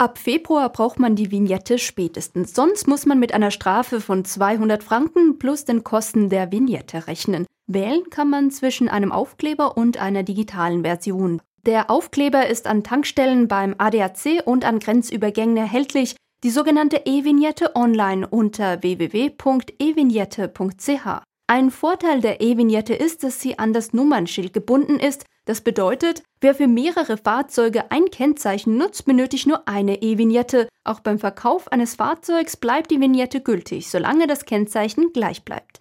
Ab Februar braucht man die Vignette spätestens, sonst muss man mit einer Strafe von 200 Franken plus den Kosten der Vignette rechnen. Wählen kann man zwischen einem Aufkleber und einer digitalen Version. Der Aufkleber ist an Tankstellen beim ADAC und an Grenzübergängen erhältlich, die sogenannte E-Vignette online unter www.evignette.ch. Ein Vorteil der E-Vignette ist, dass sie an das Nummernschild gebunden ist. Das bedeutet, wer für mehrere Fahrzeuge ein Kennzeichen nutzt, benötigt nur eine E-Vignette. Auch beim Verkauf eines Fahrzeugs bleibt die Vignette gültig, solange das Kennzeichen gleich bleibt.